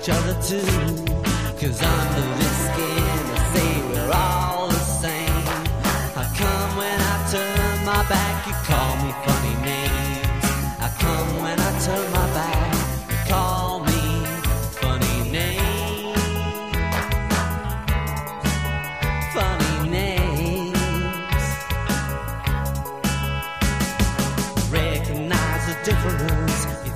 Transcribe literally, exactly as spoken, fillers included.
each other too. Cause under this skin I say we're all the same. How come when I turn my back you call me funny names? How come when I turn my back you call me funny names? Funny names. Recognize the difference. You